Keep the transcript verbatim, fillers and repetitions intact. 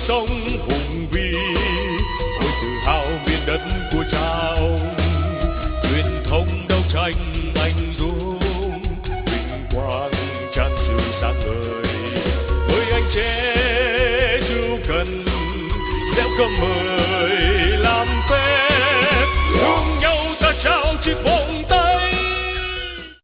sống hùng vĩ, ôi tự hào miền đất của cha ông, truyền thống đấu tranh anh dũng, vinh quang tràn sự sáng ngời. Ôi anh trẻ dù cần gieo cơm mơ